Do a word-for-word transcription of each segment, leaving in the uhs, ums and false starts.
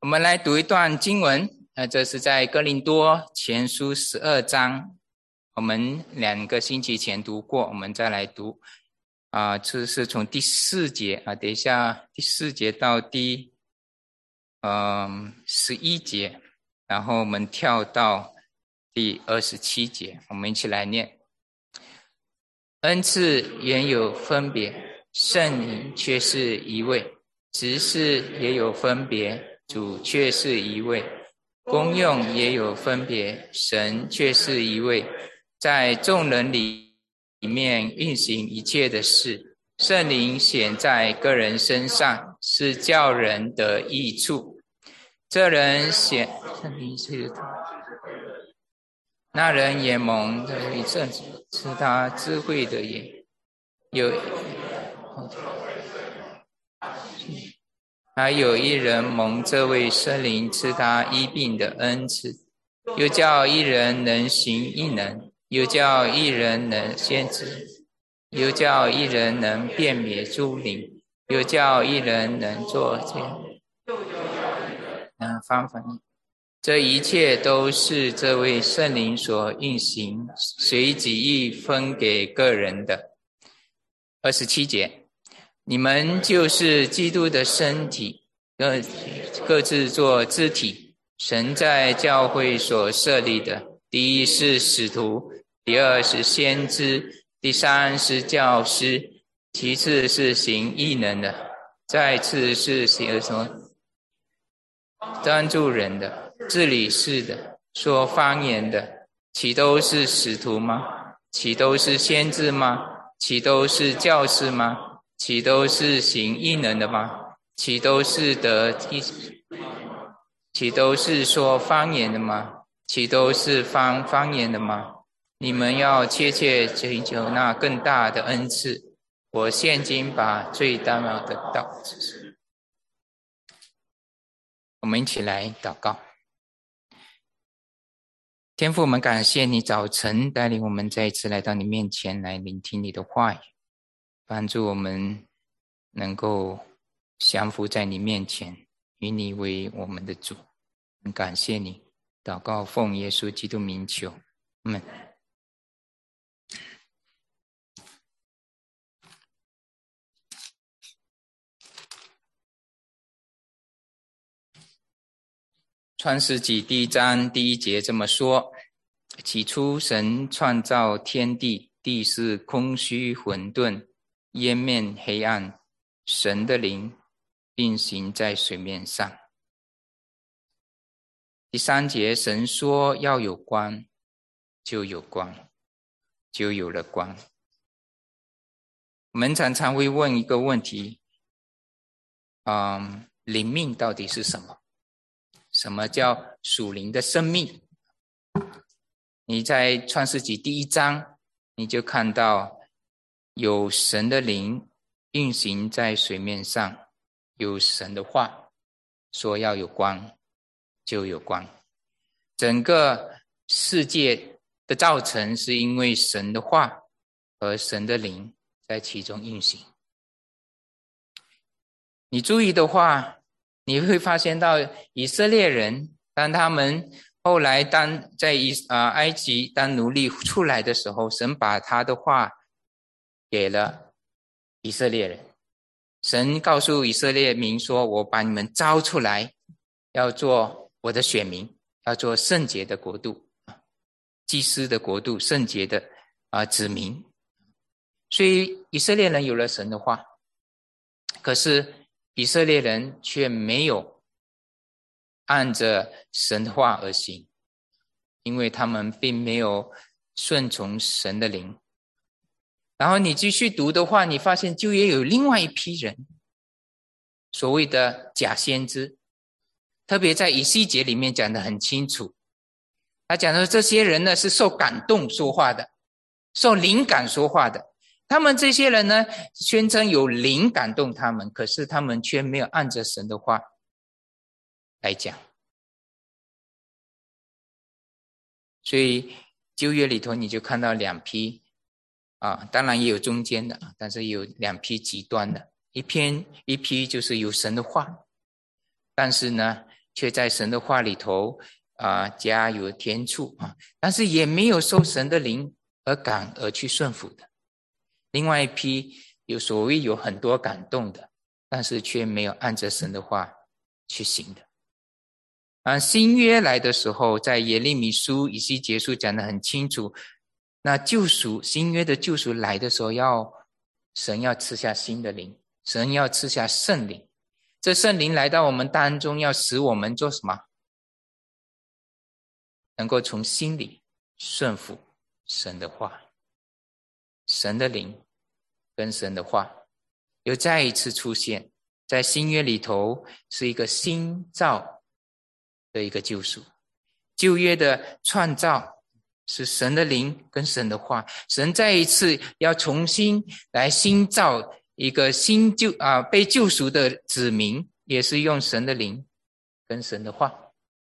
我们来读一段经文，呃，这是在哥林多前书十二章，我们两个星期前读过，我们再来读，啊、呃，这是从第四节啊、呃，等一下第四节到第，嗯十一节，然后我们跳到第二十七节，我们一起来念。恩赐原有分别，圣灵却是一位，职事也有分别，主却是一位，功用也有分别，神却是一位，在众人里面运行一切的事，圣灵显在个人身上，是叫人得益处。这人显圣灵是那人也蒙的一阵子，是他智慧的也有，还有一人蒙这位圣灵赐他医病的恩赐，又叫一人能行异能，又叫一人能先知，又叫一人能辨别诸灵，又叫一人能作见，能方法。这一切都是这位圣灵所运行，随己意分给个人的。二十七节，你们就是基督的身体，各各自做肢体。神在教会所设立的，第一是使徒，第二是先知，第三是教师，其次是行异能的，再次是行什么专注人的，治理事的，说方言的，岂都是使徒吗？岂都是先知吗？岂都是教师吗？岂都是行异能的吗？岂都是得岂都是说方言的吗？岂都是方方言的吗？你们要切切追求那更大的恩赐。我现今把最大的道。我们一起来祷告。天父，我们感谢你早晨带领我们再一次来到你面前来聆听你的话语，帮助我们能够降服在你面前，以你为我们的主。感谢你，祷告奉耶稣基督名求，阿们。创世纪第一章第一节这么说：起初神创造天地，地是空虚混沌，渊面黑暗，神的灵运行在水面上。第三节，神说要有光，就有光，就有了光。我们常常会问一个问题，嗯，灵命到底是什么？什么叫属灵的生命？你在创世纪第一章，你就看到有神的灵运行在水面上，有神的话说要有光，就有光。整个世界的造成是因为神的话和神的灵在其中运行。你注意的话，你会发现到以色列人，当他们后来当在呃埃及当奴隶出来的时候，神把他的话给了以色列人。神告诉以色列民说，我把你们招出来，要做我的选民，要做圣洁的国度，祭司的国度，圣洁的啊、呃、子民。所以以色列人有了神的话，可是以色列人却没有按着神的话而行，因为他们并没有顺从神的灵。然后你继续读的话，你发现就也有另外一批人，所谓的假先知，特别在以西结里面讲得很清楚。他讲说这些人呢是受感动说话的，受灵感说话的。他们这些人呢宣称有灵感动他们，可是他们却没有按着神的话来讲。所以旧约里头你就看到两批啊，当然也有中间的，但是有两批极端的。一篇一批就是有神的话，但是呢却在神的话里头啊、呃、加有天助啊，但是也没有受神的灵而感而去顺服的。另外一批有所谓有很多感动的，但是却没有按着神的话去行的。啊，新约来的时候，在耶利米书、以西结书讲得很清楚，那救赎，新约的救赎来的时候，要神要赐下新的灵，神要赐下圣灵。这圣灵来到我们当中，要使我们做什么？能够从心里顺服神的话，神的灵跟神的话又再一次出现在新约里头，是一个新造的一个救赎。旧约的创造是神的灵跟神的话，神再一次要重新来新造一个新救啊被救赎的子民，也是用神的灵跟神的话。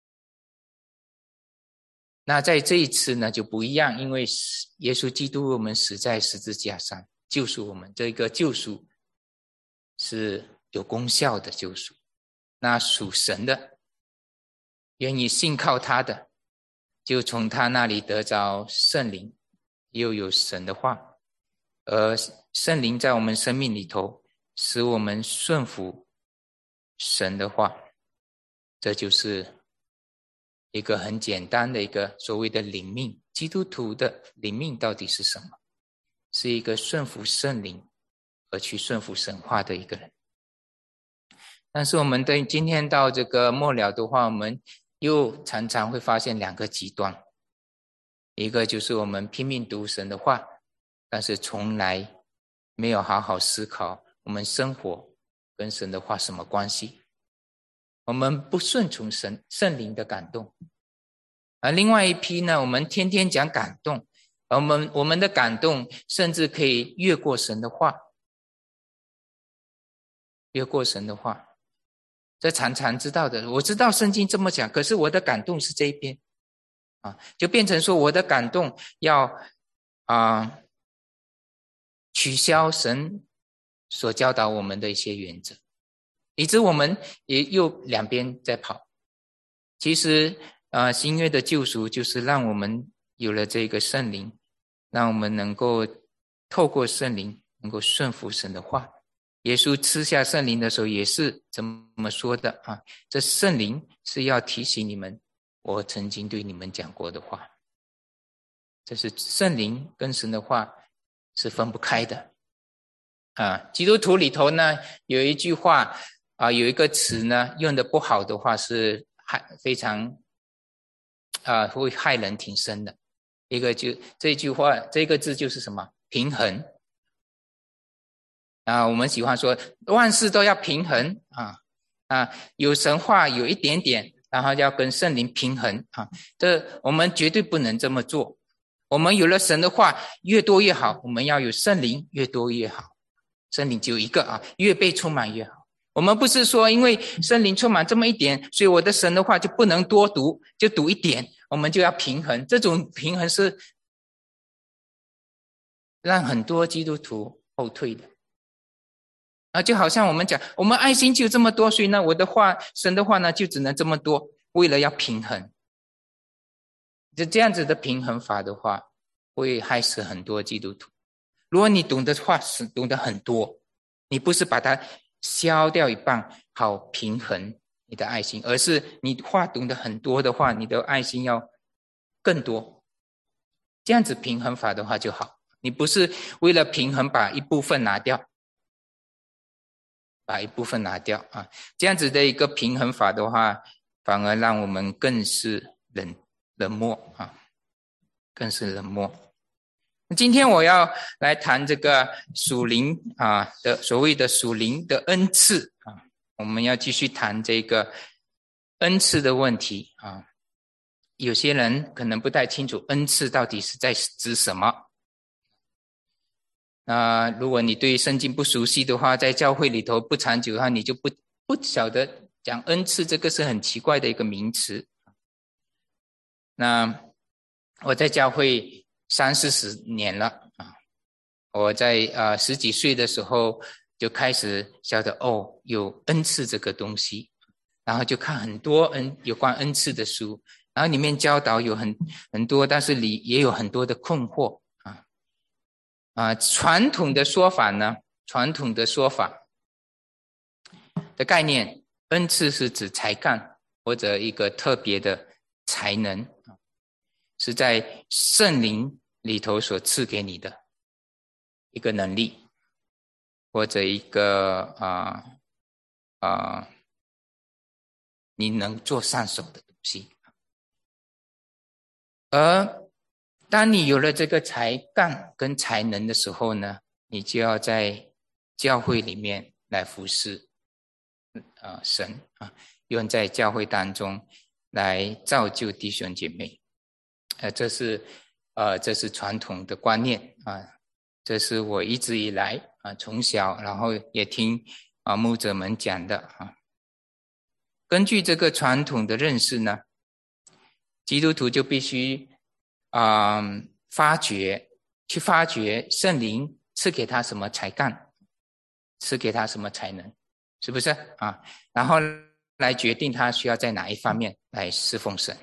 那在这一次呢就不一样，因为耶稣基督为我们死在十字架上救赎我们，这个救赎是有功效的救赎。那属神的愿意信靠他的，就从他那里得着圣灵，又有神的话，而圣灵在我们生命里头使我们顺服神的话。这就是一个很简单的一个所谓的灵命。基督徒的灵命到底是什么？是一个顺服圣灵而去顺服神话的一个人。但是我们对今天到这个末了的话，我们又常常会发现两个极端，一个就是我们拼命读神的话，但是从来没有好好思考我们生活跟神的话什么关系，我们不顺从神圣灵的感动。而另外一批呢，我们天天讲感动，我们我们的感动甚至可以越过神的话，越过神的话。这常常知道的，我知道圣经这么讲，可是我的感动是这一边啊，就变成说我的感动要啊、呃、取消神所教导我们的一些原则，以致我们也又两边在跑。其实啊、呃，新约的救赎就是让我们有了这个圣灵，让我们能够透过圣灵能够顺服神的话。耶稣赐下圣灵的时候也是这么说的啊，这圣灵是要提醒你们我曾经对你们讲过的话。这是圣灵跟神的话是分不开的啊。基督徒里头呢有一句话啊，有一个词呢用的不好的话是害非常啊会害人挺深的。一个就这句话这个字就是什么？平衡啊，我们喜欢说万事都要平衡啊啊，有神话有一点点，然后要跟圣灵平衡啊，这我们绝对不能这么做。我们有了神的话越多越好，我们要有圣灵越多越好。圣灵只有一个啊，越被充满越好。我们不是说因为圣灵充满这么一点，所以我的神的话就不能多读，就读一点，我们就要平衡。这种平衡是让很多基督徒后退的啊，就好像我们讲我们爱心就这么多，所以呢我的话神的话呢就只能这么多，为了要平衡。就这样子的平衡法的话会害死很多基督徒。如果你懂的话是懂得很多，你不是把它消掉一半好平衡你的爱心，而是你话懂得很多的话，你的爱心要更多，这样子平衡法的话就好。你不是为了平衡把一部分拿掉，把一部分拿掉啊，这样子的一个平衡法的话，反而让我们更是冷冷漠啊，更是冷漠。今天我要来谈这个属灵啊的所谓的属灵的恩赐啊，我们要继续谈这个恩赐的问题啊。有些人可能不太清楚恩赐到底是在指什么。那如果你对圣经不熟悉的话，在教会里头不长久的话，你就不不晓得讲恩赐这个是很奇怪的一个名词。那我在教会三四十年了啊，我在呃十几岁的时候就开始晓得哦，有恩赐这个东西。 然后就看很多恩有关恩赐的书，然后里面教导有很很多，但是里也有很多的困惑啊啊！传统的说法呢，传统的说法的概念，恩赐是指才干或者一个特别的才能，是在圣灵里头所赐给你的一个能力，或者一个啊啊、呃呃，你能做上手的东西。而当你有了这个才干跟才能的时候呢，你就要在教会里面来服侍啊、呃、神啊，用在教会当中来造就弟兄姐妹。呃，这是呃这是传统的观念啊，这是我一直以来啊从小然后也听啊牧者们讲的啊。根据这个传统的认识呢，基督徒就必须啊、呃、发掘去发掘圣灵赐给他什么才干，赐给他什么才能，是不是啊？然后来决定他需要在哪一方面来侍奉神。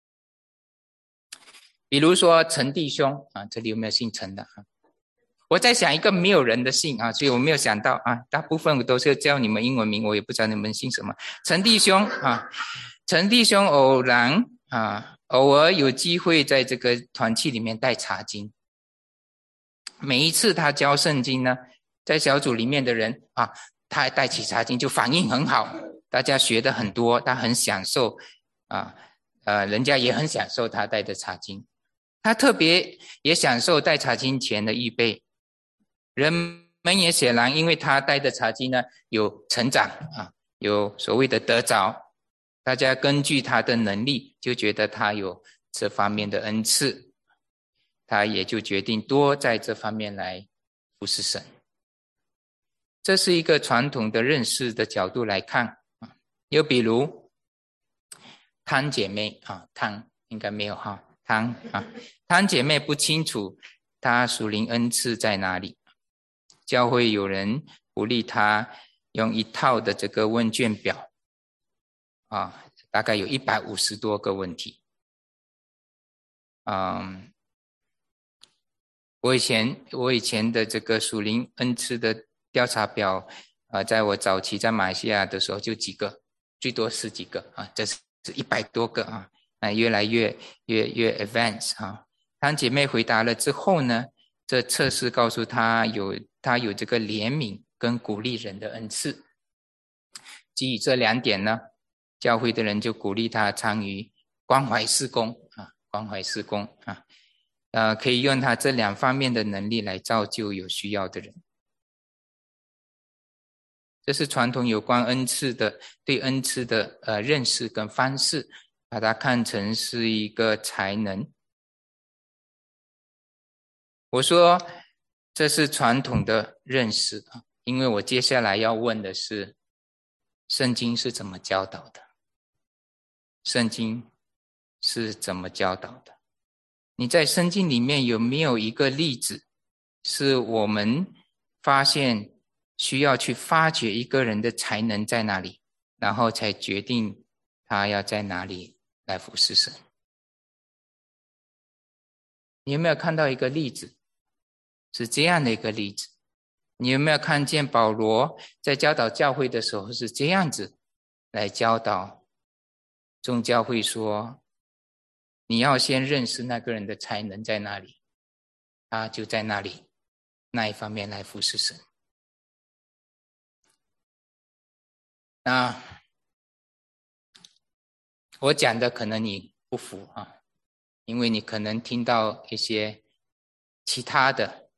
比如说陈弟兄啊，这里有没有姓陈的啊？我在想一个没有人的姓啊，所以我没有想到啊，大部分我都是叫你们英文名，我也不知道你们姓什么。陈弟兄啊，陈弟兄偶然啊，偶尔有机会在这个团契里面带查经。每一次他教圣经呢，在小组里面的人啊，他带起查经就反应很好，大家学的很多，他很享受啊，呃，人家也很享受他带的查经。他特别也享受带查经前的预备，人们也显然因为他带的查经呢有成长啊，有所谓的得着，大家根据他的能力就觉得他有这方面的恩赐，他也就决定多在这方面来服侍神。这是一个传统的认识的角度来看啊。又比如汤姐妹啊，汤应该没有哈。汤啊，汤姐妹不清楚她属灵恩赐在哪里，教会有人鼓励她用一套的这个问卷表啊，大概有一百五十多个问题。嗯，我以前我以前的这个属灵恩赐的调查表，呃，在我早期在马来西亚的时候就几个，最多十几个啊，这是一百多个啊。啊，越来越越越 advance 啊！当姐妹回答了之后呢，这测试告诉她有她有这个怜悯跟鼓励人的恩赐。基于这两点呢，教会的人就鼓励她参与关怀事工啊，关怀事工啊，呃，可以用她这两方面的能力来造就有需要的人。这是传统有关恩赐的对恩赐的呃认识跟方式。把它看成是一个才能。我说这是传统的认识啊，因为我接下来要问的是，圣经是怎么教导的？圣经是怎么教导的？你在圣经里面有没有一个例子，是我们发现需要去发掘一个人的才能在哪里，然后才决定他要在哪里来服侍神？你有没有看到一个例子，是这样的一个例子？你有没有看见保罗在教导教会的时候是这样子来教导众教会说，你要先认识那个人的才能在哪里，他就在那里那一方面来服侍神。那我讲的可能你不服啊，因为你可能听到一些其他的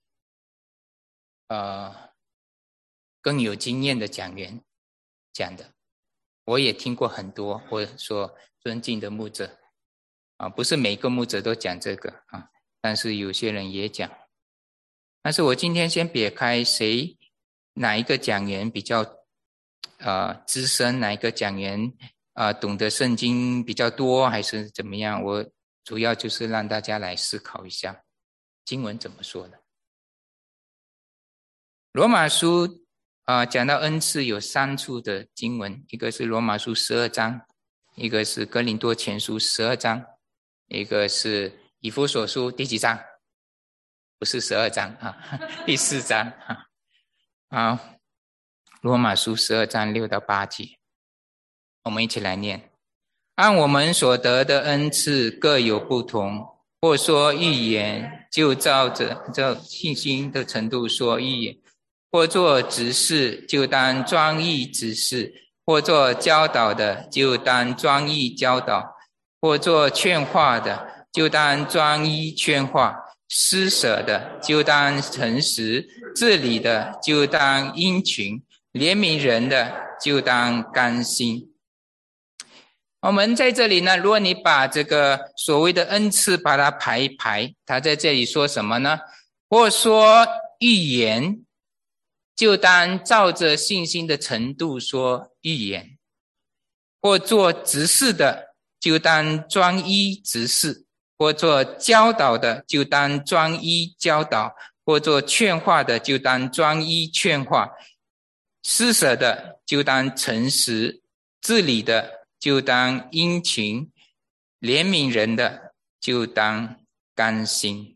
呃更有经验的讲员讲的，我也听过很多我所尊敬的牧者啊，不是每个牧者都讲这个啊，但是有些人也讲。但是我今天先撇开谁哪一个讲员比较呃资深，哪一个讲员啊、呃、懂得圣经比较多还是怎么样，我主要就是让大家来思考一下经文怎么说的。罗马书啊、呃，讲到恩赐有三处的经文，一个是罗马书十二章，一个是哥林多前书十二章，一个是以弗所书第几章？不是十二章啊，第四章啊。好，罗马书十二章六到八节，我们一起来念。按我们所得的恩赐各有不同，或说预言，就照着这信心的程度说预言；或做执事，就当专一执事；或做教导的，就当专一教导；或做劝化的，就当专一劝化；施舍的，就当诚实；治理的，就当殷勤；怜悯人的，就当甘心。我们在这里呢，如果你把这个所谓的恩赐把它排一排，他在这里说什么呢？或说预言，就当照着信心的程度说预言；或做执事的，就当专一执事；或做教导的，就当专一教导；或做劝化的，就当专一劝化；施舍的，就当诚实；治理的，就当殷勤；怜悯人的，就当甘心。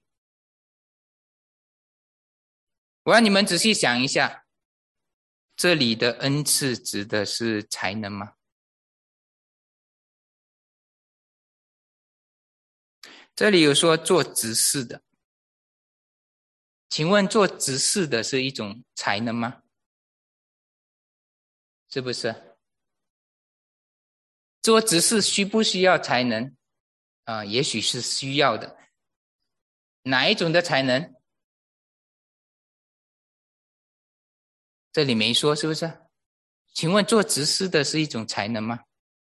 我让你们仔细想一下，这里的恩赐指的是才能吗？这里有说做执事的，请问做执事的是一种才能吗？是不是？做执事需不需要才能？啊、呃，也许是需要的。哪一种的才能？这里没说，是不是？请问做执事的是一种才能吗？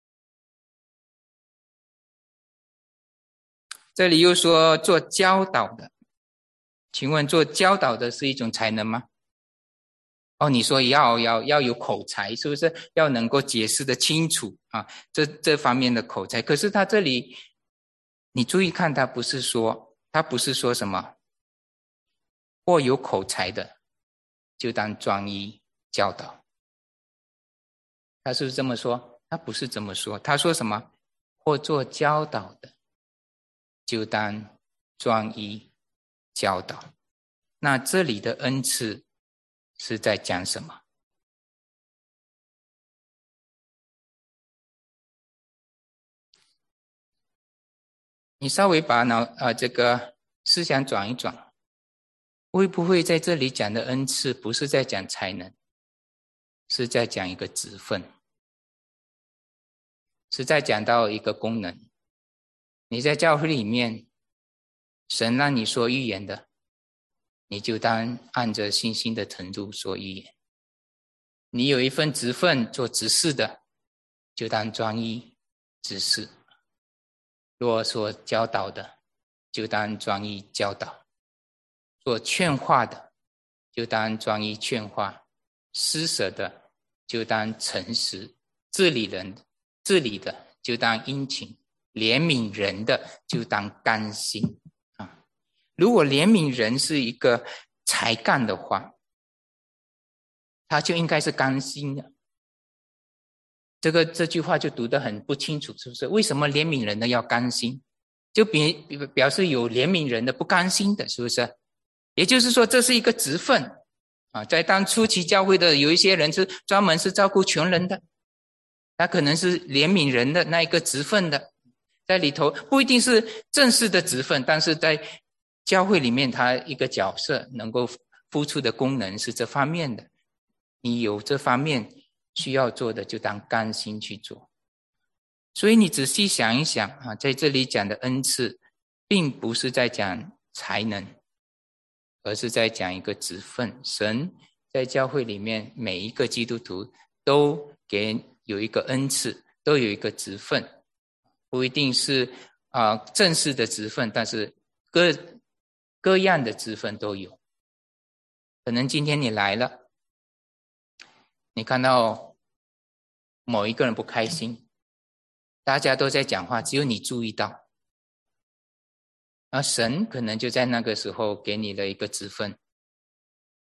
这里又说做教导的，请问做教导的是一种才能吗？哦，你说要要要有口才，是不是？要能够解释得清楚啊，这这方面的口才。可是他这里，你注意看，他不是说，他不是说什么，或有口才的，就当专一教导。他是不是这么说？他不是这么说，他说什么？或做教导的，就当专一教导。那这里的恩赐是在讲什么？你稍微把脑啊这个思想转一转，会不会在这里讲的恩赐不是在讲才能，是在讲一个职分，是在讲到一个功能？你在教会里面，神让你说预言的，你就当按着信心的程度说预言；你有一份职分做执事的，就当专一执事；若说教导的，就当专一教导；做劝化的，就当专一劝化；施舍的，就当诚实；治理人治理的，就当殷勤；怜悯人的，就当甘心。啊，如果怜悯人是一个才干的话，他就应该是甘心的。这个这句话就读得很不清楚，是不是？为什么怜悯人的要甘心？就比表示有怜悯人的不甘心的，是不是？也就是说，这是一个职分啊。在当初期教会的有一些人是专门是照顾穷人的，他可能是怜悯人的那一个职分的，在里头不一定是正式的职分，但是在教会里面，他一个角色能够付出的功能是这方面的。你有这方面需要做的，就当甘心去做。所以你仔细想一想啊，在这里讲的恩赐，并不是在讲才能，而是在讲一个职分。神在教会里面，每一个基督徒都给有一个恩赐，都有一个职分，不一定是啊、呃、正式的职分，但是各各样的职分都有。可能今天你来了，你看到某一个人不开心，大家都在讲话，只有你注意到，而神可能就在那个时候给你了一个职分，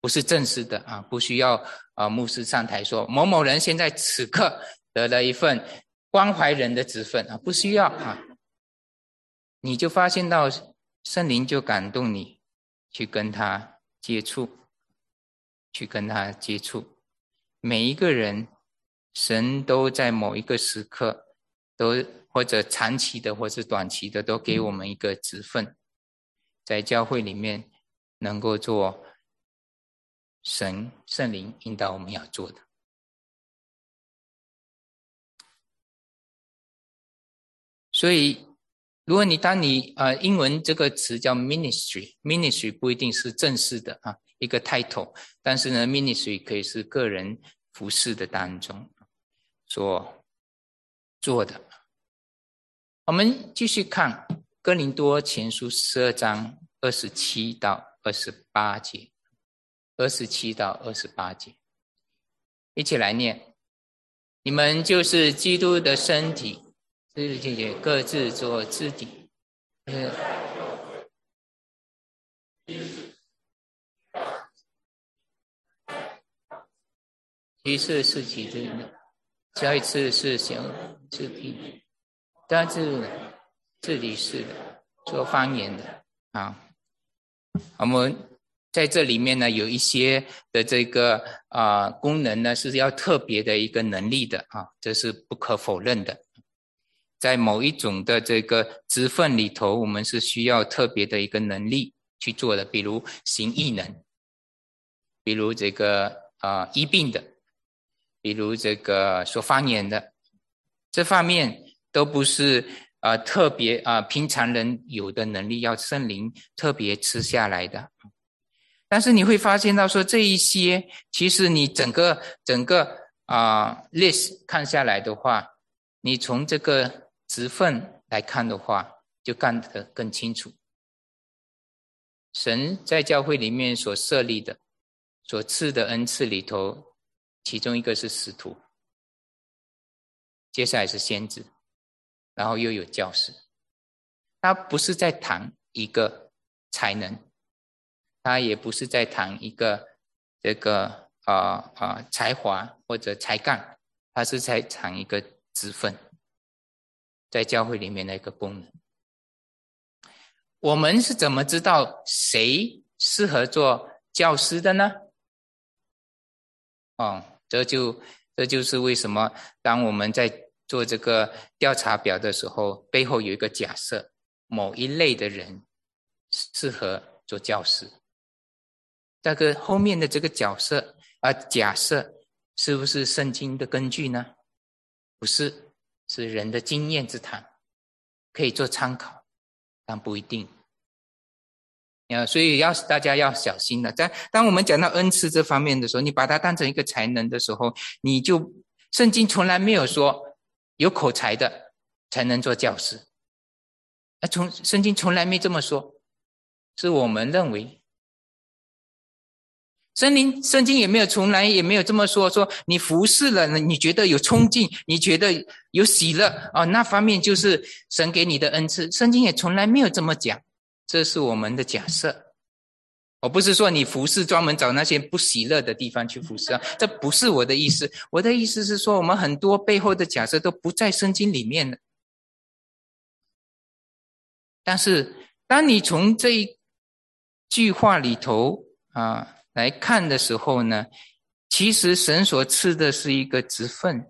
不是正式的啊，不需要啊牧师上台说某某人现在此刻得了一份关怀人的职分啊，不需要啊。你就发现到圣灵就感动你去跟他接触，去跟他接触。每一个人神都在某一个时刻都或者长期的或是短期的都给我们一个职分，在教会里面能够做神圣灵引导我们要做的。所以如果你当你呃英文这个词叫 ministry， ministry 不一定是正式的啊一个 title， 但是呢 ministry 可以是个人服事的当中所做的。我们继续看哥林多前书十二章二十七到二十八节，二十七到二十八节，一起来念。你们就是基督的身体，自己各自做自己。一次是其次，下一次是行自闭，但是自己是说方言的啊。我们在这里面呢，有一些的这个啊、呃、功能呢，是要特别的一个能力的啊，这是不可否认的。在某一种的这个职分里头，我们是需要特别的一个能力去做的，比如行异能，比如这个啊、呃、医病的，比如这个说方言的，这方面都不是啊、呃、特别啊、呃、平常人有的能力，要圣灵特别吃下来的。但是你会发现到说这一些，其实你整个整个啊、呃、list 看下来的话，你从这个职分来看的话，就看得更清楚。神在教会里面所设立的、所赐的恩赐里头，其中一个是使徒，接下来是先知，然后又有教师。他不是在谈一个才能，他也不是在谈一个这个啊啊、呃呃、才华或者才干，他是在谈一个职分，在教会里面的一个功能。我们是怎么知道谁适合做教师的呢？哦，这就这就是为什么当我们在做这个调查表的时候，背后有一个假设，某一类的人适合做教师。这个后面的这个角色啊、呃，假设是不是圣经的根据呢？不是，是人的经验之谈，可以做参考，但不一定。啊，所以要大家要小心的。在当我们讲到恩赐这方面的时候，你把它当成一个才能的时候，你就圣经从来没有说有口才的才能做教师，啊，从圣经从来没这么说，是我们认为。圣灵圣经也没有从来也没有这么说，说你服侍了，你觉得有冲劲，你觉得有喜乐哦，那方面就是神给你的恩赐。圣经也从来没有这么讲，这是我们的假设。我不是说你服侍专门找那些不喜乐的地方去服侍啊，这不是我的意思。我的意思是说，我们很多背后的假设都不在圣经里面的。但是当你从这一句话里头啊来看的时候呢，其实神所赐的是一个职分。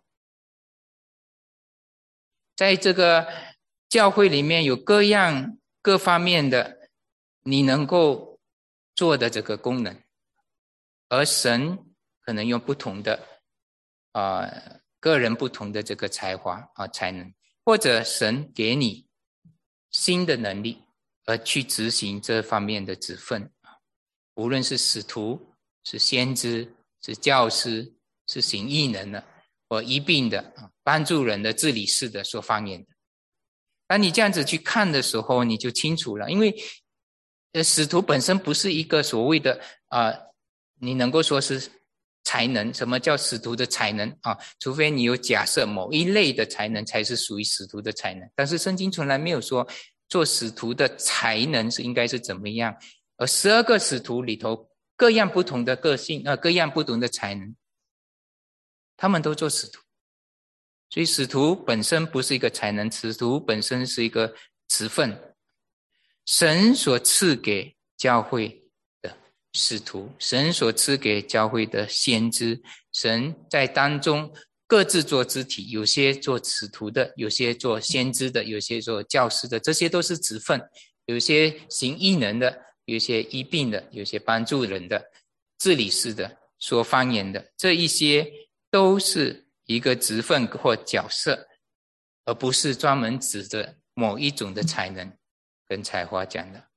在这个教会里面有各样各方面的你能够做的这个功能，而神可能用不同的啊、呃、个人不同的这个才华啊才能，或者神给你新的能力而去执行这方面的职分，无论是使徒、是先知、是教师、是行异能的或医病的、帮助人的、治理事的、说方言的。当你这样子去看的时候，你就清楚了。因为呃，使徒本身不是一个所谓的啊、呃，你能够说是才能。什么叫使徒的才能啊？除非你有假设某一类的才能才是属于使徒的才能，但是圣经从来没有说做使徒的才能是应该是怎么样。而十二个使徒里头各样不同的个性，呃，各样不同的才能，他们都做使徒。所以使徒本身不是一个才能，使徒本身是一个职分。神所赐给教会的使徒，神所赐给教会的先知，神在当中各自做肢体，有些做使徒的，有些做先知的，有些做教师的，这些都是职分。有些行异能的，有些医病的，有些帮助人的，治理师的，说方言的，这一些都是一个职分或角色，而不是专门指着某一种的才能跟才华讲的。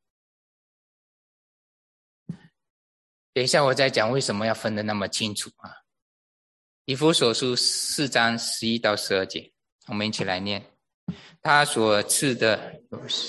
等一下我再讲为什么要分得那么清楚啊。以弗所书四章十一到十二节，我们一起来念。他所赐的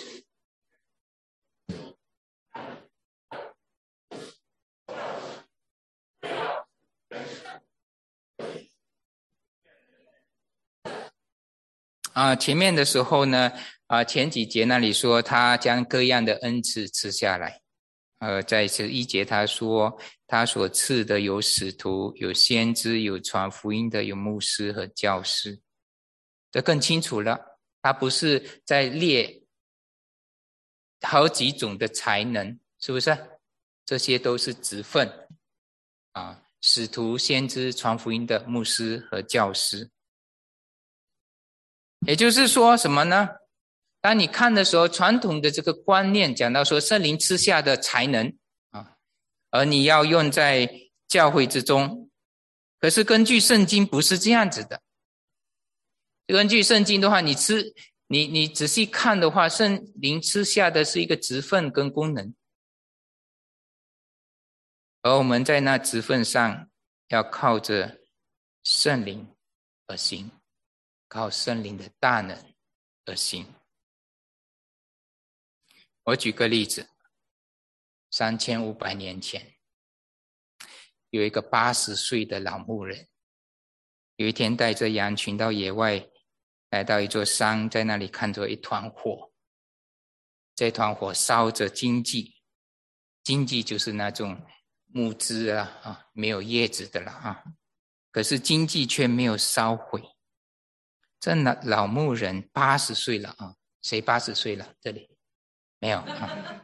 啊，前面的时候呢，啊，前几节那里说他将各样的恩赐赐下来，呃，在十一节他说他所赐的有使徒，有先知，有传福音的，有牧师和教师，这更清楚了。他不是在列好几种的才能，是不是？这些都是职分啊，使徒、先知、传福音的牧师和教师。也就是说什么呢？当你看的时候，传统的这个观念讲到说圣灵赐下的才能啊，而你要用在教会之中，可是根据圣经不是这样子的。根据圣经的话，你吃你你仔细看的话，圣灵赐下的是一个职分跟功能，而我们在那职分上要靠着圣灵而行，靠圣灵的大能而行。我举个例子，三千五百年前，有一个八十岁的老牧人，有一天带着羊群到野外，来到一座山，在那里看着一团火，这团火烧着荆棘，荆棘就是那种木枝啊，啊没有叶子的了啊，可是荆棘却没有烧毁。这老牧人八十岁了啊，谁八十岁了？这里没有啊。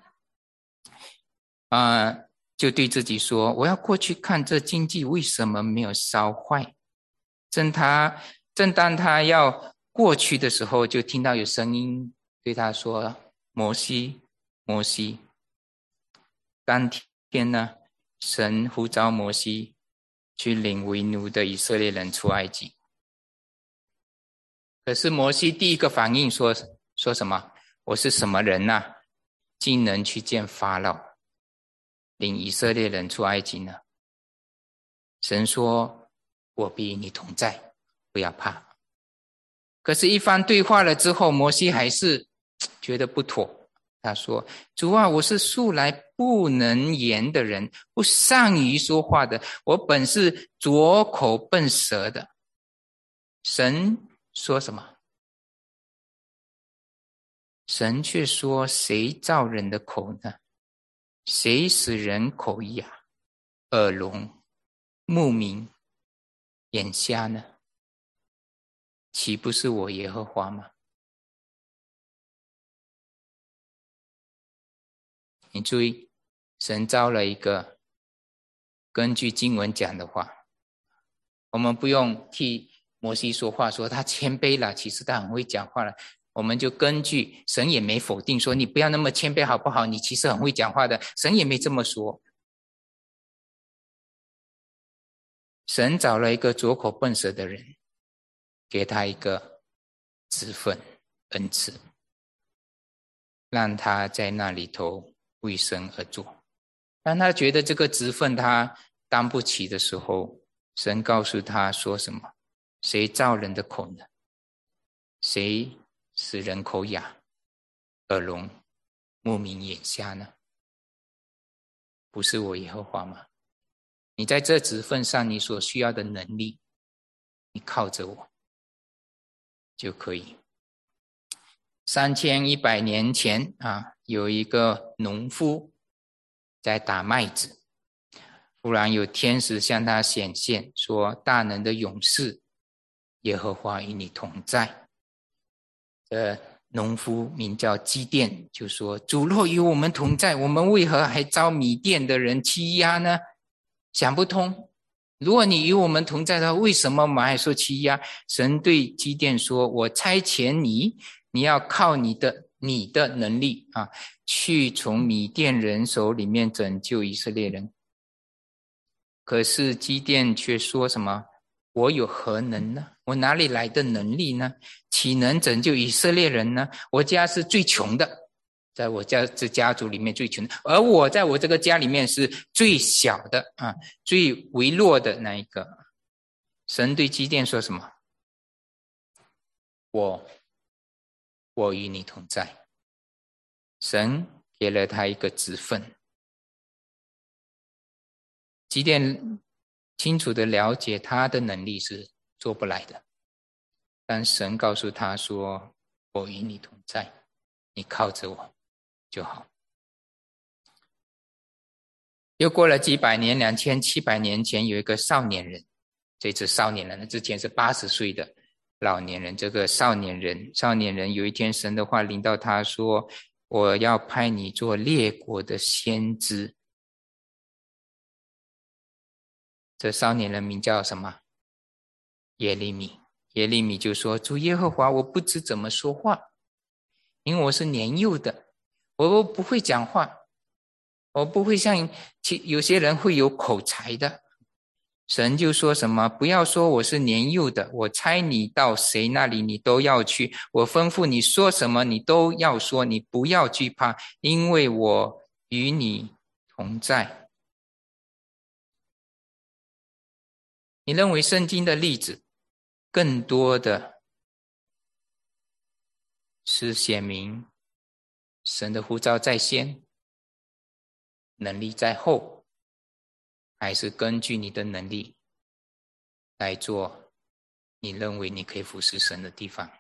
啊、呃，就对自己说，我要过去看这荆棘为什么没有烧坏。正他正当他要过去的时候，就听到有声音对他说，摩西摩西。当天呢，神呼召摩西去领为奴的以色列人出埃及。可是摩西第一个反应说说什么？我是什么人啊，竟能去见法老，领以色列人出埃及呢？神说，我必与你同在，不要怕。可是一番对话了之后，摩西还是觉得不妥。他说，主啊，我是素来不能言的人，不善于说话的，我本是拙口笨舌的。神说什么？神却说，谁造人的口呢？谁使人口哑、耳聋、目明、眼瞎呢？岂不是我耶和华吗？你注意，神造了一个根据经文讲的话，我们不用替摩西说话，说他谦卑了，其实他很会讲话了。我们就根据神也没否定说你不要那么谦卑好不好，你其实很会讲话的，神也没这么说。神找了一个拙口笨舌的人，给他一个职分恩赐，让他在那里头为神而做。当他觉得这个职分他担不起的时候，神告诉他说什么？谁造人的口呢？谁使人口哑、耳聋、目明、眼瞎呢？不是我耶和华吗？你在这职分上你所需要的能力，你靠着我就可以。三千一百年前啊，有一个农夫在打麦子， 突然有天使向他显现，说：大能的勇士，耶和华与你同在。这农夫名叫基甸，就说：主若与我们同在，我们为何还遭米甸的人欺压呢？想不通。如果你与我们同在的话，为什么我们还说欺压？神对基甸说：我差遣你，你要靠你的你的能力啊，去从米甸人手里面拯救以色列人。可是基甸却说什么？我有何能呢？我哪里来的能力呢？岂能拯救以色列人呢？我家是最穷的，在我家这家族里面最穷的，而我在我这个家里面是最小的啊，最微弱的那一个。神对基甸说什么？我我与你同在。神给了他一个职分。基甸清楚的了解他的能力是做不来的，但神告诉他说：我与你同在，你靠着我就好。又过了几百年，两千七百年前有一个少年人，这次少年人之前是八十岁的老年人，这个少年人少年人有一天神的话临到他说：我要派你做列国的先知。这少年人名叫什么？耶利米。耶利米就说：主耶和华，我不知怎么说话，因为我是年幼的，我不会讲话，我不会像有些人会有口才的。神就说什么？不要说我是年幼的，我差你到谁那里你都要去，我吩咐你说什么你都要说，你不要惧怕，因为我与你同在。你认为圣经的例子更多的是显明神的呼召在先，能力在后，还是根据你的能力来做你认为你可以服侍神的地方？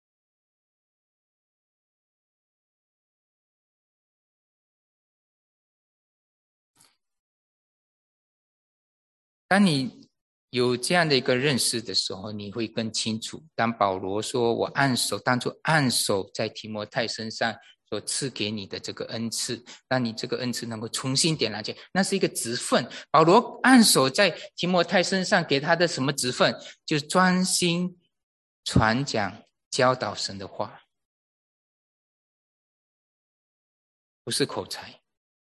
当你有这样的一个认识的时候，你会更清楚。当保罗说我按手，当作按手在提摩太身上所赐给你的这个恩赐，让你这个恩赐能够重新点燃起来，那是一个职分。保罗按手在提摩太身上给他的什么职分？就是专心传讲教导神的话，不是口才。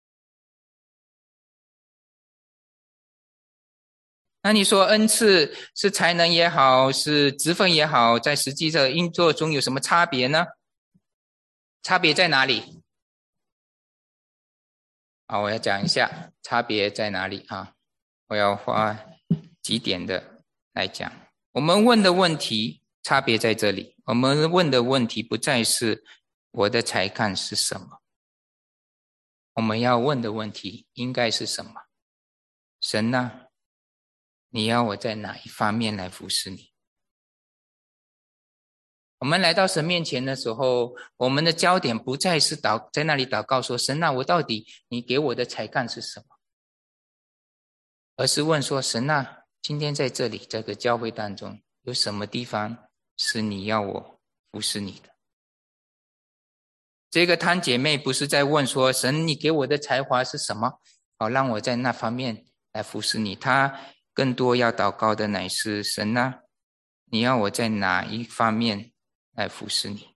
那你说恩赐是才能也好，是职分也好，在实际的运作中有什么差别呢？差别在哪里？好，我要讲一下差别在哪里啊！我要花几点的来讲。我们问的问题差别在这里，我们问的问题不再是我的才干是什么，我们要问的问题应该是什么？神啊，你要我在哪一方面来服侍你？我们来到神面前的时候，我们的焦点不再是祷在那里祷告说，神啊，我到底你给我的才干是什么？而是问说，神啊，今天在这里这个教会当中，有什么地方是你要我服侍你的？这个摊姐妹不是在问说，神你给我的才华是什么？好，让我在那方面来服侍你。她更多要祷告的乃是，神啊，你要我在哪一方面来服侍你？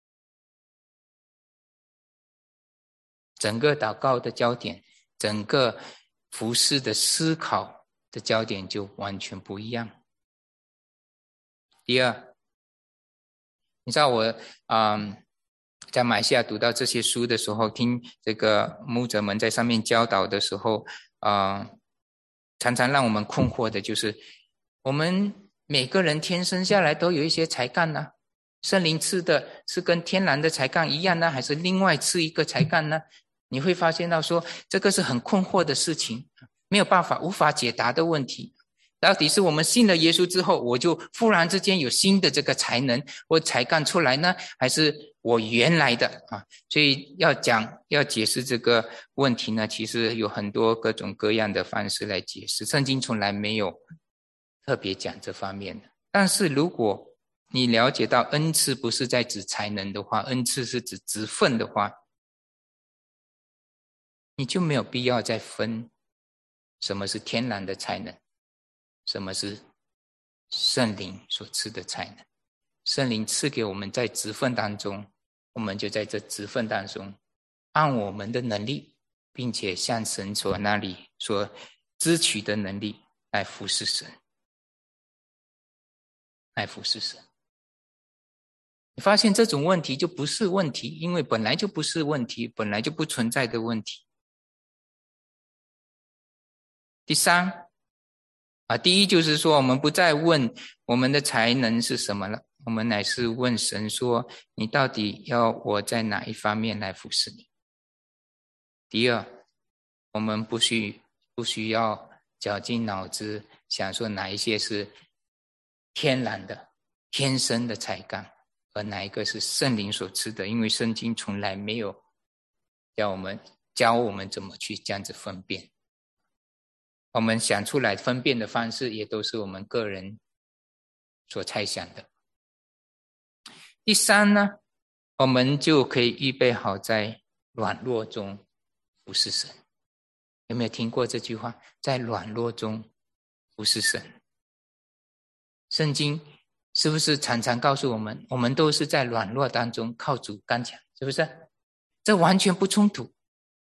整个祷告的焦点，整个服侍的思考的焦点就完全不一样。第二，你知道我嗯，在马来西亚读到这些书的时候，听这个牧者们在上面教导的时候，呃，常常让我们困惑的就是，我们每个人天生下来都有一些才干呢，圣灵赐的是跟天然的才干一样呢，还是另外赐一个才干呢？你会发现到说，这个是很困惑的事情，没有办法无法解答的问题。到底是我们信了耶稣之后，我就忽然之间有新的这个才能或才干出来呢，还是我原来的啊。所以要讲要解释这个问题呢，其实有很多各种各样的方式来解释，圣经从来没有特别讲这方面的。但是如果你了解到恩赐不是在指才能的话，恩赐是指职分的话，你就没有必要再分什么是天然的才能，什么是圣灵所赐的才能。圣灵赐给我们在职分当中，我们就在这职分当中按我们的能力，并且向神所那里所支取的能力来服侍神，来服侍神。你发现这种问题就不是问题，因为本来就不是问题，本来就不存在的问题。第三啊，第一就是说，我们不再问我们的才能是什么了，我们乃是问神说，你到底要我在哪一方面来服侍你？第二，我们不需不需要绞尽脑汁想说哪一些是天然的、天生的才干，而哪一个是圣灵所赐的？因为圣经从来没有教我们教我们怎么去这样子分辨。我们想出来分辨的方式，也都是我们个人所猜想的。第三呢，我们就可以预备好在软弱中服侍神。有没有听过这句话？在软弱中服侍神。圣经是不是常常告诉我们，我们都是在软弱当中靠主刚强，是不是？这完全不冲突。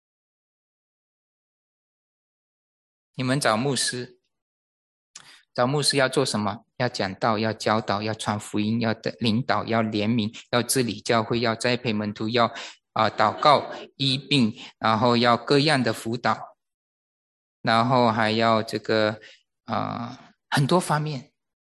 你们找牧师，找牧师要做什么？要讲道，要教导，要传福音，要领导，要怜悯，要治理教会，要栽培门徒，要啊、呃、祷告医病，然后要各样的辅导，然后还要这个啊、呃、很多方面。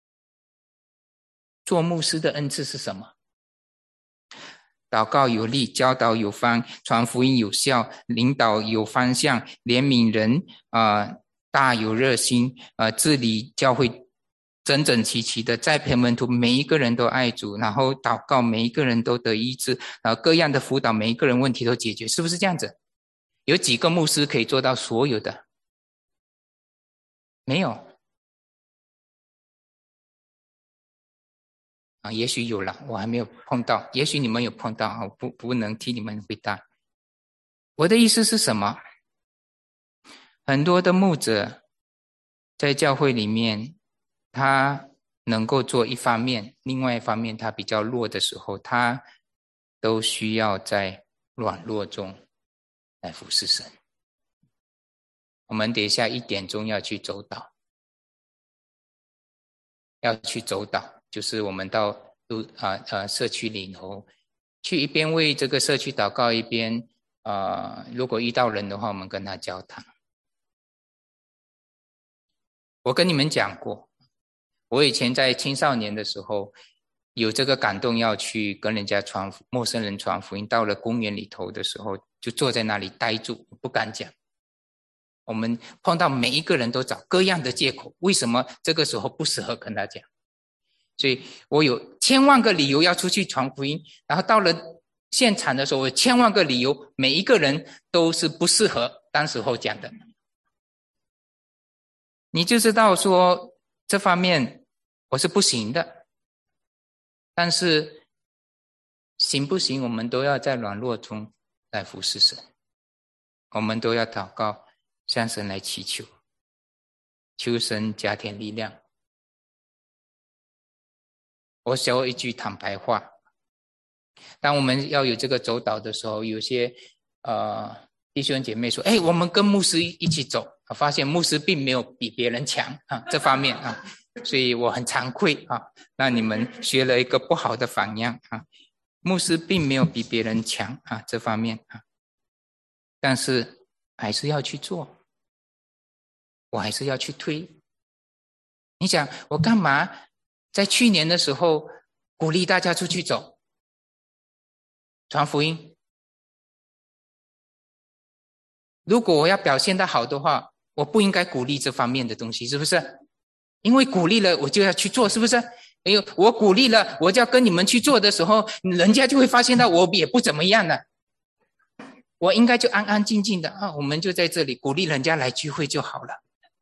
做牧师的恩赐是什么？祷告有力，教导有方，传福音有效，领导有方向，怜悯人啊、呃、大有热心，呃治理教会整整齐齐的，栽培门徒每一个人都爱主，然后祷告每一个人都得医治，然后各样的辅导每一个人问题都解决，是不是这样子？有几个牧师可以做到所有的？没有啊，也许有了，我还没有碰到，也许你们有碰到啊，不不能替你们回答。我的意思是什么？很多的牧者在教会里面，他能够做一方面，另外一方面他比较弱的时候，他都需要在软弱中来服侍神。我们等一下一点钟要去走岛，要去走岛，就是我们到路啊啊社区里头去，一边为这个社区祷告，一边啊、呃、如果遇到人的话，我们跟他交谈。我跟你们讲过，我以前在青少年的时候有这个感动，要去跟人家传陌生人传福音，到了公园里头的时候，就坐在那里呆住，不敢讲。我们碰到每一个人都找各样的借口，为什么这个时候不适合跟他讲？所以我有千万个理由要出去传福音，然后到了现场的时候，我有千万个理由，每一个人都是不适合当时候讲的。你就知道说这方面我是不行的，但是行不行，我们都要在软弱中来服侍神，我们都要祷告，向神来祈求，求神加添力量。我说一句坦白话，当我们要有这个走岛的时候，有些呃弟兄姐妹说，哎，我们跟牧师一起走，发现牧师并没有比别人强啊，这方面啊，所以我很惭愧啊，让你们学了一个不好的榜样啊，牧师并没有比别人强啊，这方面啊，但是还是要去做，我还是要去推。你想我干嘛在去年的时候鼓励大家出去走传福音？如果我要表现得好的话，我不应该鼓励这方面的东西，是不是？因为鼓励了我就要去做，是不是？ 哎呦，我鼓励了，我就要跟你们去做的时候，人家就会发现到我也不怎么样了。我应该就安安静静的啊，我们就在这里鼓励人家来聚会就好了。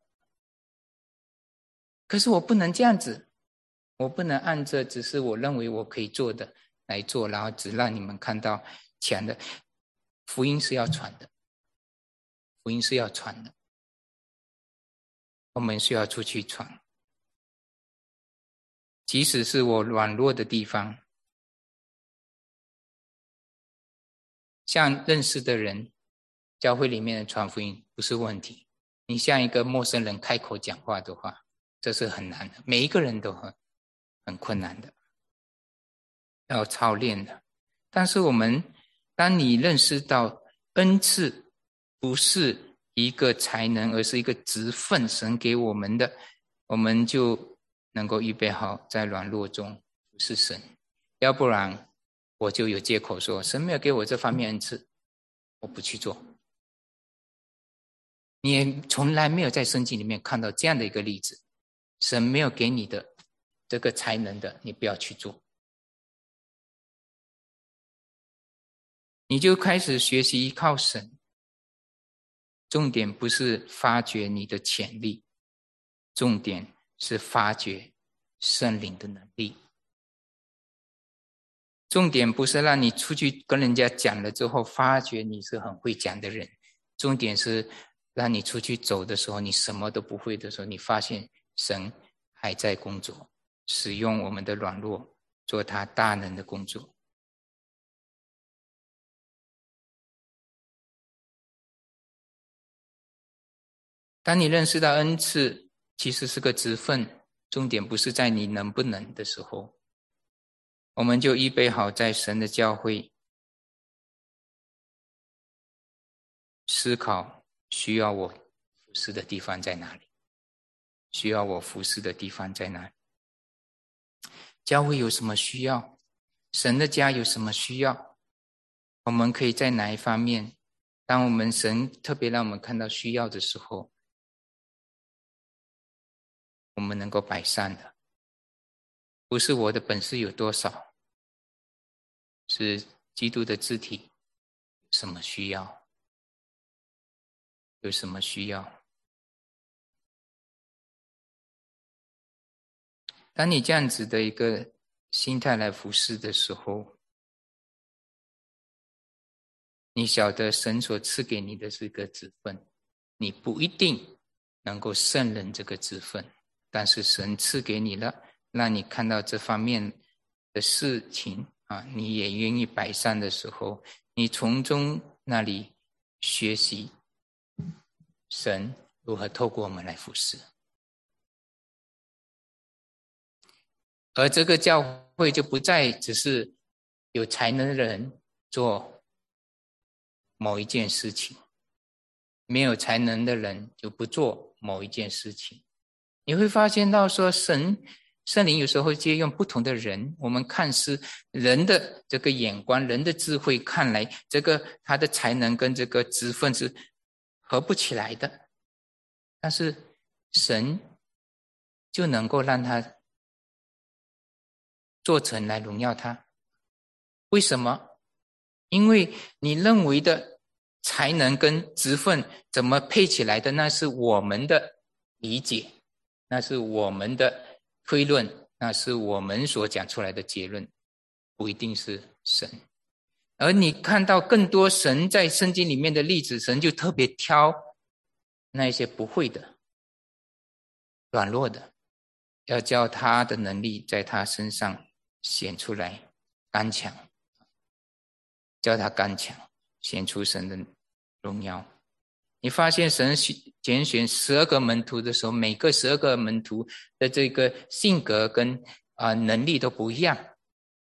可是我不能这样子，我不能按着只是我认为我可以做的来做，然后只让你们看到强的。福音是要传的，福音是要传的，我们需要出去传。即使是我软弱的地方，像认识的人，教会里面的传福音不是问题。你像一个陌生人开口讲话的话，这是很难的，每一个人都很很困难的，要操练的。但是我们，当你认识到恩赐不是一个才能，而是一个职分，神给我们的，我们就能够预备好在软弱中服侍神。要不然我就有借口说神没有给我这方面恩赐，我不去做。你也从来没有在圣经里面看到这样的一个例子，神没有给你的这个才能的，你不要去做。你就开始学习依靠神，重点不是发掘你的潜力，重点是发掘圣灵的能力。重点不是让你出去跟人家讲了之后发觉你是很会讲的人，重点是让你出去走的时候，你什么都不会的时候，你发现神还在工作，使用我们的软弱做他大能的工作。当你认识到恩赐其实是个职分，重点不是在你能不能的时候，我们就预备好在神的教会思考需要我服侍的地方在哪里，需要我服侍的地方在哪里，教会有什么需要，神的家有什么需要，我们可以在哪一方面，当我们神特别让我们看到需要的时候，我们能够摆善的，不是我的本事有多少，是基督的肢体有什么需要，有什么需要。当你这样子的一个心态来服侍的时候，你晓得神所赐给你的是个职分，你不一定能够胜任这个职分，但是神赐给你了，让你看到这方面的事情啊，你也愿意摆善的时候，你从中那里学习神如何透过我们来服侍。而这个教会就不再只是有才能的人做某一件事情，没有才能的人就不做某一件事情。你会发现到说神圣灵有时候会借用不同的人，我们看似人的这个眼光，人的智慧看来，这个他的才能跟这个职分是合不起来的，但是神就能够让他做成来荣耀他。为什么？因为你认为的才能跟职分怎么配起来的，那是我们的理解，那是我们的推论，那是我们所讲出来的结论，不一定是神。而你看到更多神在圣经里面的例子，神就特别挑那一些不会的、软弱的，要叫他的能力在他身上显出来，刚强，叫他刚强，显出神的荣耀。你发现神拣选十二个门徒的时候，每个十二个门徒的这个性格跟、呃、能力都不一样。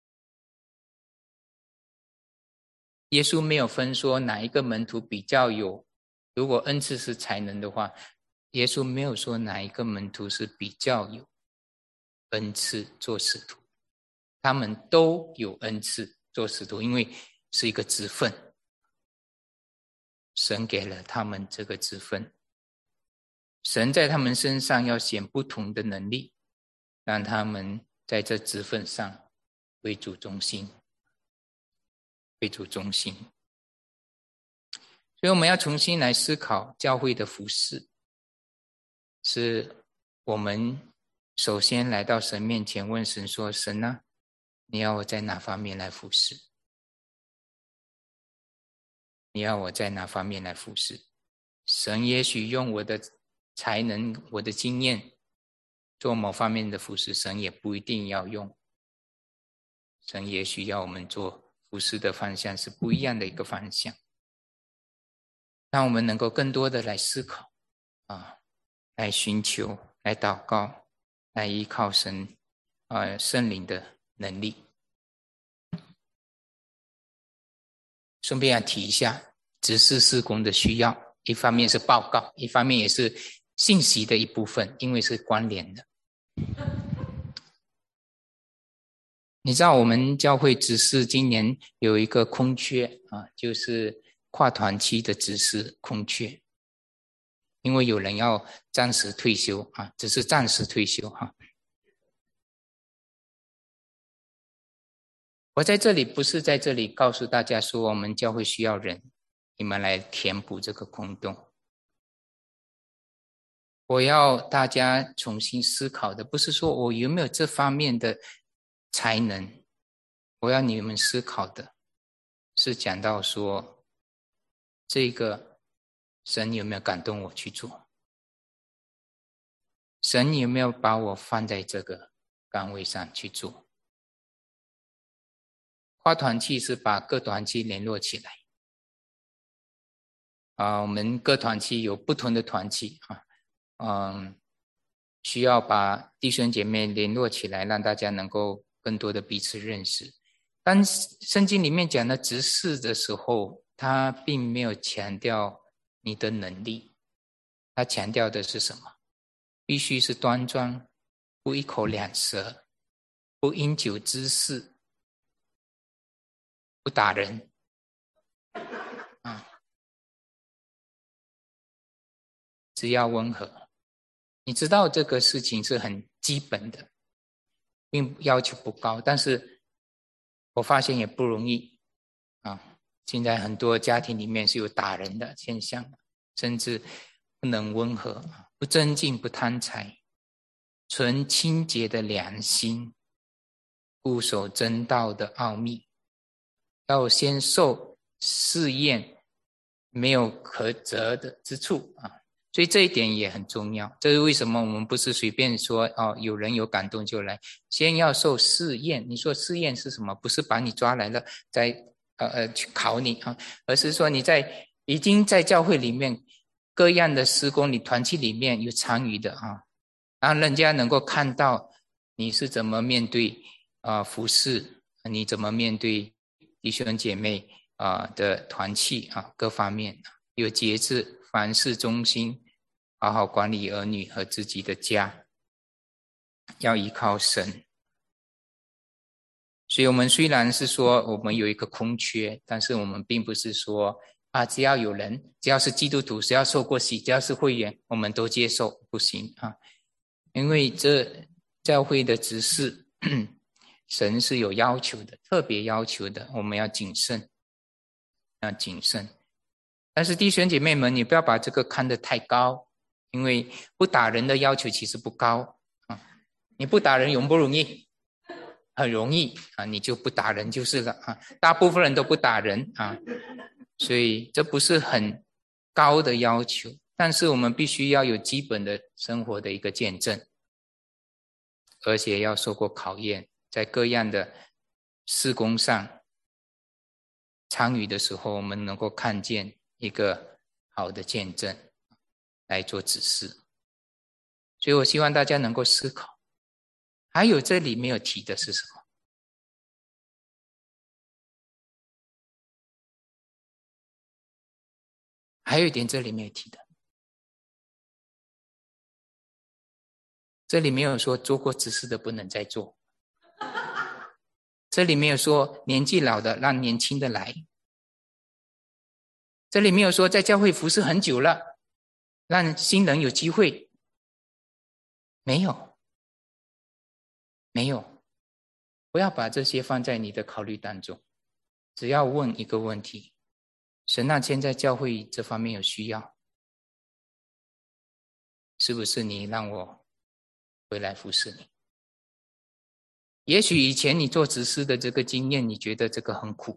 耶稣没有分说哪一个门徒比较有，如果恩赐是才能的话，耶稣没有说哪一个门徒是比较有恩赐做使徒，他们都有恩赐做使徒，因为是一个职分，神给了他们这个职分，神在他们身上要显不同的能力，让他们在这职分上为主中心，为主中心。所以我们要重新来思考教会的服事，是我们首先来到神面前问神说，神啊，你要我在哪方面来服事？你要我在哪方面来服事？神也许用我的才能，我的经验做某方面的服事，神也不一定要用。神也许要我们做服事的方向是不一样的一个方向，让我们能够更多的来思考啊，来寻求，来祷告，来依靠神啊圣灵的能力。顺便要提一下执事事工的需要，一方面是报告，一方面也是信息的一部分，因为是关联的。你知道我们教会执事今年有一个空缺啊，就是跨团期的执事空缺，因为有人要暂时退休啊，只是暂时退休哈、啊。我在这里不是在这里告诉大家说我们教会需要人，你们来填补这个空洞。我要大家重新思考的不是说我有没有这方面的才能，我要你们思考的是讲到说这个神有没有感动我去做，神有没有把我放在这个岗位上去做。跨团契是把各团契联络起来啊，我们各团契有不同的团契啊，嗯，需要把弟兄姐妹联络起来，让大家能够更多的彼此认识。当圣经里面讲的执事的时候，他并没有强调你的能力，他强调的是什么？必须是端庄，不一口两舌，不因酒滋事，不打人啊，只要温和。你知道这个事情是很基本的，并要求不高，但是我发现也不容易啊。现在很多家庭里面是有打人的现象，甚至不能温和，不尊敬，不贪财，存清洁的良心，固守真道的奥秘，要先受试验，没有可责的之处啊。所以这一点也很重要，这是为什么我们不是随便说哦，有人有感动就来，先要受试验。你说试验是什么？不是把你抓来了再呃呃去考你啊，而是说你在已经在教会里面各样的施工，你团契里面有参与的啊，让人家能够看到你是怎么面对啊、呃、服事，你怎么面对弟兄姐妹啊、呃、的团契啊，各方面有节制，凡事忠心。好好管理儿女和自己的家，要依靠神。所以我们虽然是说我们有一个空缺，但是我们并不是说啊，只要有人，只要是基督徒，只要受过洗，只要是会员，我们都接受，不行啊。因为这教会的执事，神是有要求的，特别要求的，我们要谨慎，要谨慎。但是弟兄姐妹们，你不要把这个看得太高。因为不打人的要求其实不高啊，你不打人容不容易？很容易啊，你就不打人就是了啊。大部分人都不打人啊，所以这不是很高的要求，但是我们必须要有基本的生活的一个见证，而且要受过考验，在各样的事工上参与的时候，我们能够看见一个好的见证。来做指示，所以我希望大家能够思考。还有这里没有提的是什么？还有一点这里没有提的，这里没有说做过指示的不能再做，这里没有说年纪老的让年轻的来，这里没有说在教会服侍很久了让新人有机会，没有，没有。 不要把这些放在你的考虑当中，只要问一个问题：神啊，现在教会这方面有需要，是不是你让我回来服侍你？也许以前你做执事的这个经验，你觉得这个很苦，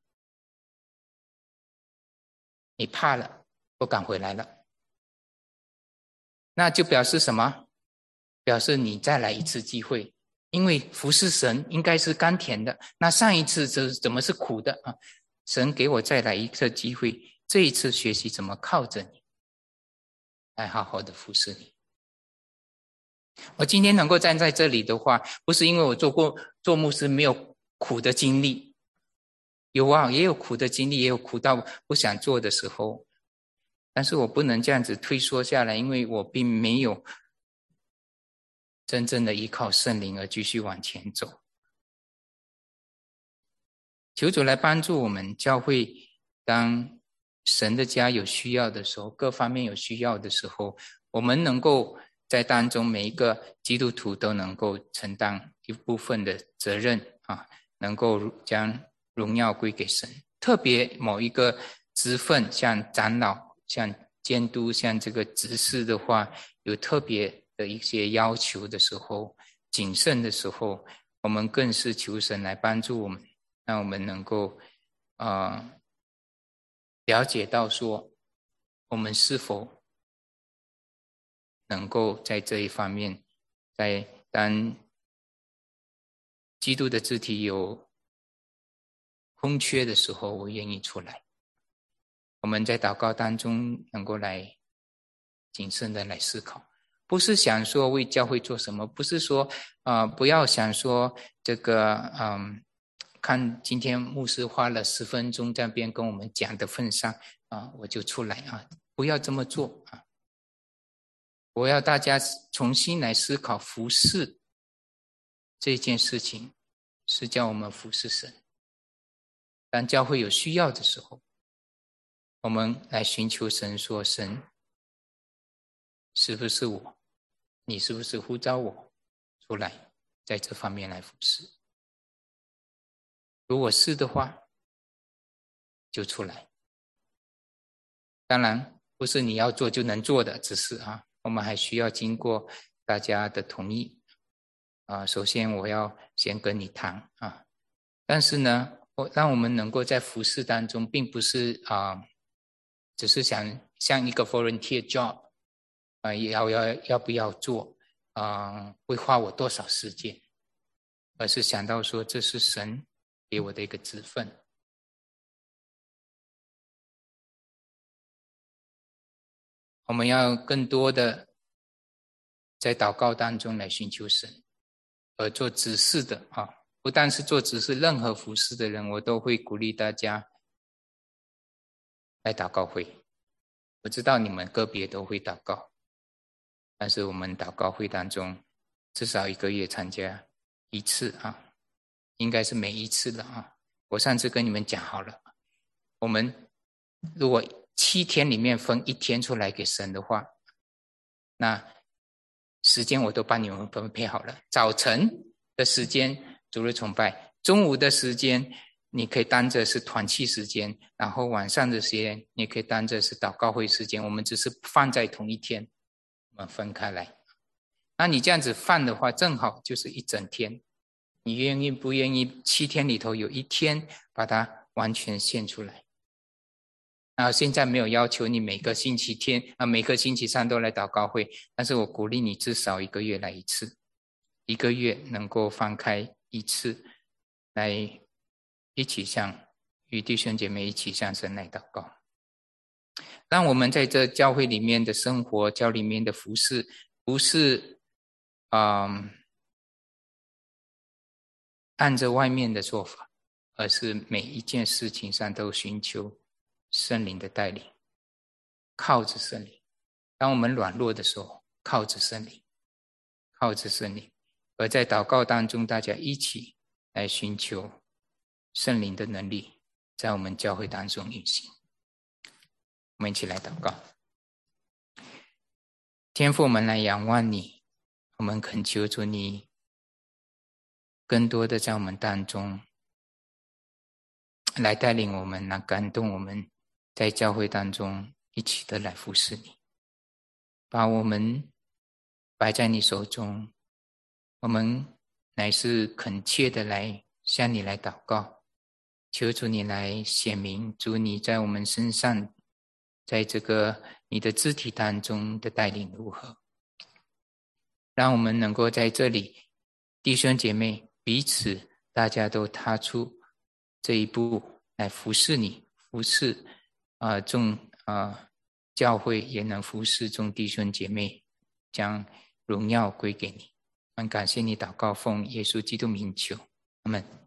你怕了，不敢回来了，那就表示什么？表示你再来一次机会，因为服侍神应该是甘甜的，那上一次这怎么是苦的啊？神给我再来一次机会，这一次学习怎么靠着你来好好的服侍你。我今天能够站在这里的话，不是因为我做过做牧师没有苦的经历，有啊，也有苦的经历，也有苦到不想做的时候，但是我不能这样子退缩下来，因为我并没有真正的依靠圣灵而继续往前走。求主来帮助我们教会，当神的家有需要的时候，各方面有需要的时候，我们能够在当中每一个基督徒都能够承担一部分的责任啊，能够将荣耀归给神。特别某一个职分，像长老、像监督、像这个执事的话，有特别的一些要求的时候，谨慎的时候，我们更是求神来帮助我们，让我们能够呃了解到说，我们是否能够在这一方面，在当基督的肢体有空缺的时候，我愿意出来。我们在祷告当中能够来谨慎的来思考，不是想说为教会做什么，不是说呃不要想说这个嗯，看今天牧师花了十分钟在那边跟我们讲的份上啊，我就出来啊，不要这么做啊！我要大家重新来思考服事这件事情，是叫我们服事神。当教会有需要的时候，我们来寻求神，说神是不是我？你是不是呼召我出来，在这方面来服事？如果是的话，就出来。当然不是你要做就能做的，只是啊，我们还需要经过大家的同意啊。首先我要先跟你谈啊，但是呢，我让我们能够在服事当中，并不是啊，只是想像一个 volunteer job 啊，要要要不要做啊，会花我多少时间，而是想到说这是神给我的一个职分。我们要更多的在祷告当中来寻求神，而做执事的啊，不但是做执事，任何服事的人，我都会鼓励大家来祷告会。我知道你们个别都会祷告，但是我们祷告会当中，至少一个月参加一次啊，应该是每一次的啊。我上次跟你们讲好了，我们如果七天里面分一天出来给神的话，那时间我都帮你们分配好了。早晨的时间主日崇拜，中午的时间你可以当着是团契时间，然后晚上的时间你可以当着是祷告会时间，我们只是放在同一天，我们分开来。那你这样子放的话，正好就是一整天。你愿意不愿意七天里头有一天把它完全献出来？啊，现在没有要求你每个星期天啊，每个星期三都来祷告会，但是我鼓励你至少一个月来一次，一个月能够放开一次，来一起向与弟兄姐妹一起向神来祷告。让我们在这教会里面的生活，教里面的服事，不是啊、嗯、按着外面的做法，而是每一件事情上都寻求圣灵的带领，靠着圣灵。当我们软弱的时候，靠着圣灵，靠着圣灵。而在祷告当中，大家一起来寻求圣灵的能力，在我们教会当中运行。我们一起来祷告。天父，我们来仰望你，我们恳求主你更多的在我们当中来带领我们，来感动我们，在教会当中一起的来服侍你，把我们摆在你手中，我们乃是恳切的来向你来祷告，求主你来显明，主你在我们身上，在这个你的肢体当中的带领如何，让我们能够在这里弟兄姐妹彼此大家都踏出这一步来服侍你，服侍啊众啊教会，也能服侍众弟兄姐妹，将荣耀归给你。很感谢你，祷告奉耶稣基督名求，阿们。